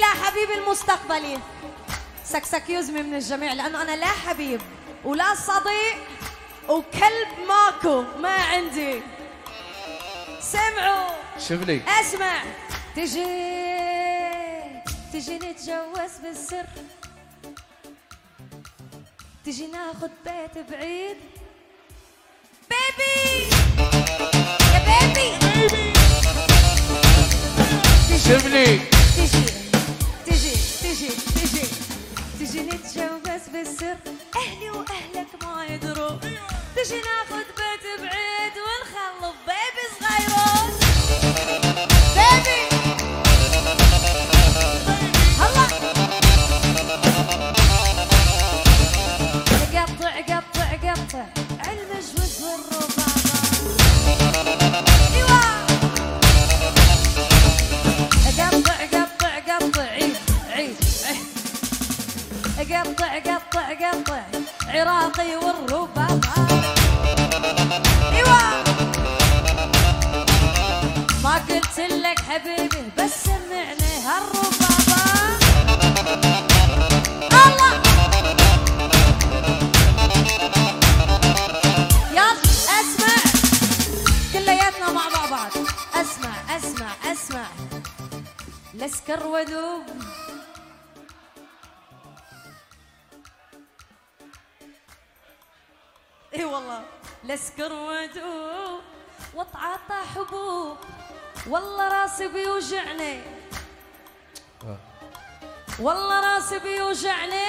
حبيبي المستقبلي سكسك يزمي من الجميع، لأنه أنا لا حبيب ولا صديق وكلب ماكو ما عندي. سمعوا شوفني اسمع. تجي نتجوز بالسر، تجي ناخد بيت بعيد. بيبي يا بيبي شوفني. تجي نتجوز بالسر، أهلي وأهلك ما يدروا. تجي ناخد بيت بعيد ونخلف بيبي صغيرون. بيبي هلا قطع المجوز والربابة. ايوه قطع عراقي والربابة. ايوه ما قلت لك حبيبي بس سمعني هالربابة. الله يلا اسمع كلياتنا مع بعض. اسمع لسكر ودوب. اي والله لسكر ودوب واتعاطى حبوب. والله راسي بيوجعني، والله راسي بيوجعني.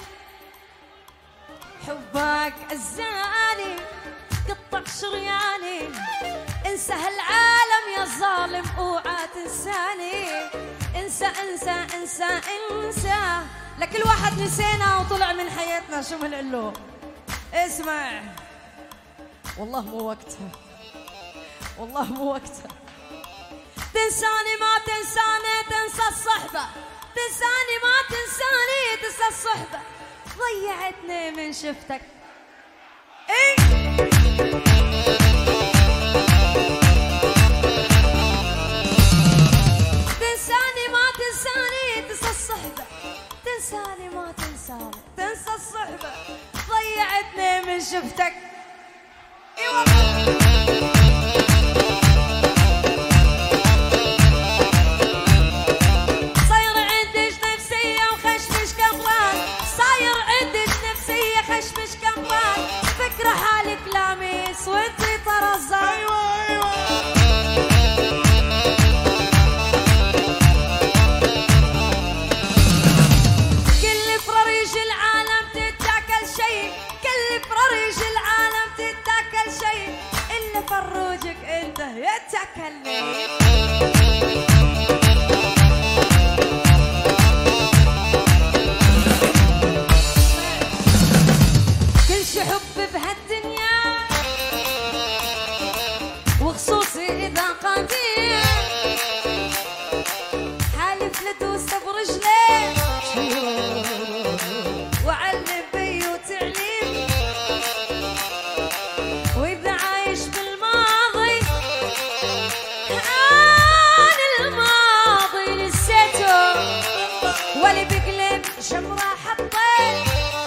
حبك الزاني قطع شرياني. انسى هالعالم يا ظالم اوعى تنساني. انسى انسى انسى انسى لكل واحد نسينا وطلع من حياتنا. شو بنقول له؟ اسمع والله مو وقتها، والله مو وقتها. تنساني ما تنساني تنسى الصحبة. تنساني ما تنساني تنسى الصحبة. ضيعتني من شفتك. ايه تنساني ما تنساني تنسى الصحبة. تنساني ما تنساني تنسى الصحبة. ضيعتني من شفتك. اي والله صاير عندك نفسية وخشمش كمران. صاير عندك نفسية خشمش كمران. فكرة حالك لامس وانتي طرزان. ايوه كل فراريج العالم تتاكل شيء. كل فراريج العالم تتاكل شيء إلا فروجك انت يتاكلني. كل شي حب بهالدنيا وخصوصي اذا قدير. حالف لدوس برجلي وعلم بي وتعليم. واذا عايش بالماضي عن الماضي نسيته. ولي بقلب شمرة حطيت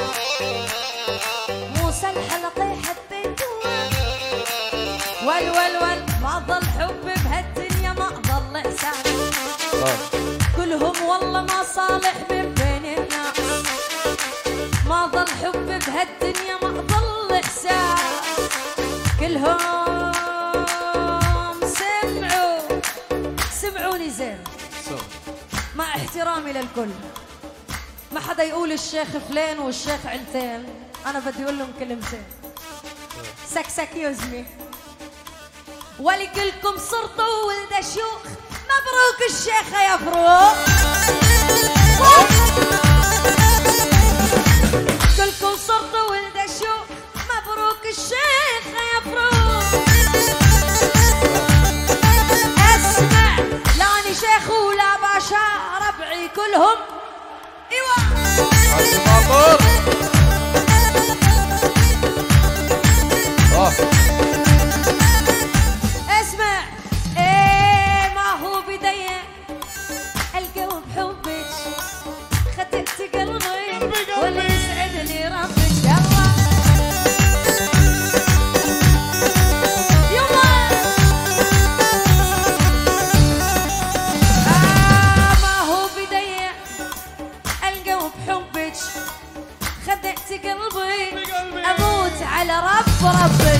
موسى الحلقي حبيته. ول ما ضل حب بهالدنيا ما ضل إحسان. كلهم والله ما صالح من بين الناس. ما ضل حب بهالدنيا ما ضل إحسان. كلهم سمعوني زين مع احترامي للكل. ما حدا يقول الشيخ فلان والشيخ علتين. أنا بدي أقول لهم كلمتين. سكسك يزمي ولكلكم صرتوا ولد شيوخ. مبروك الشيخة يا فروق. كلكم صرتوا ولد شيوخ. مبروك الشيخة يا فروق. اسمع لاني شيخ ولا باشا ربعي كلهم. ايوه اسمع. ايه ما هو بداية القلب حبك بربش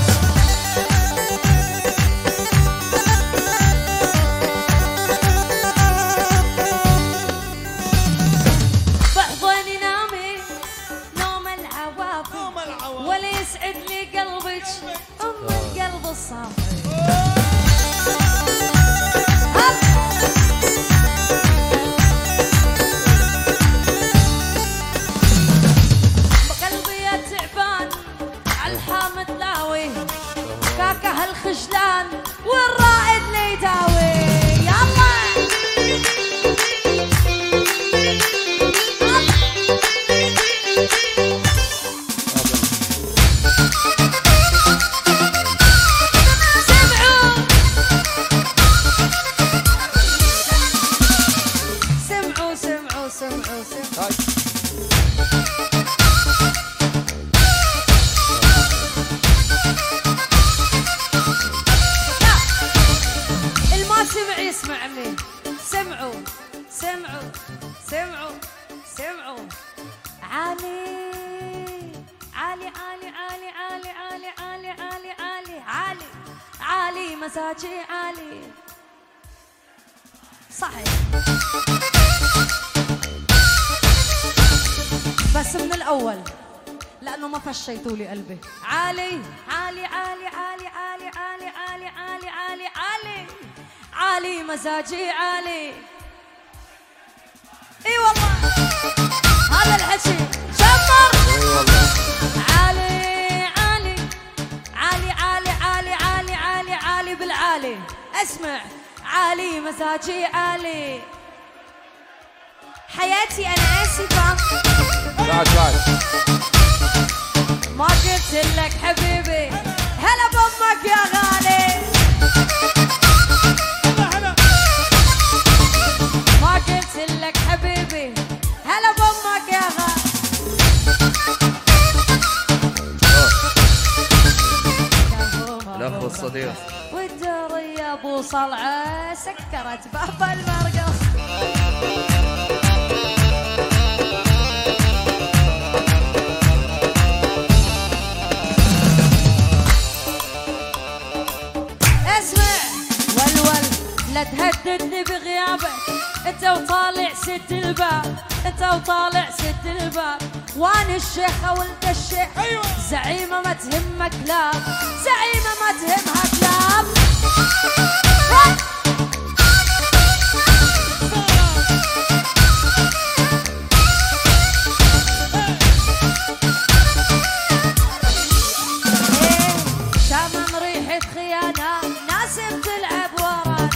بحضني نامي نوم العوافي ولا يسعد لي قلبك ام القلب الصافي الخجلان والرائد اللي يداوي يلا سمعوا سمعوا سمعوا سمعوا اسمعني سمعوا سمعوا سمعوا سمعوا عالي عالي عالي عالي عالي عالي عالي عالي عالي عالي عالي مزاجي عالي صحيح بس من الأول لأنه ما فشيتوا لي قلبي عالي عالي عالي عالي عالي عالي عالي عالي عالي عالي عالي مزاجي عالي اي والله هذا الحكي شمر عالي عالي عالي عالي عالي عالي عالي عالي بالعالي اسمع عالي مزاجي عالي حياتي انا اسفه ما قلت لك حبيبي هلا بامك يا غالي ما قلت لك حبيبي هلا بامك يا غالي الاخ الصديق والدار يا ابو صلعه سكرت باب المرقص لا تهددني بغيابك انت وطالع سد الباب انت وطالع سد الباب وانا الشيخة وانت الشيخ أيوة. زعيمة ما تهمك كلاب زعيمة ما تهمها كلاب شامم ريحة خيانة ناس بتلعب ورانا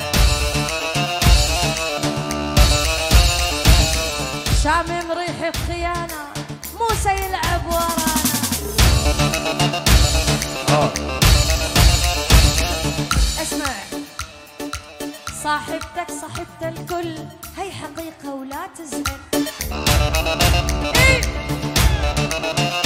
شامم ريحة خيانة موسى يلعب ورانا اسمع صاحبتك صاحبت الكل هي حقيقة ولا تزعل إيه؟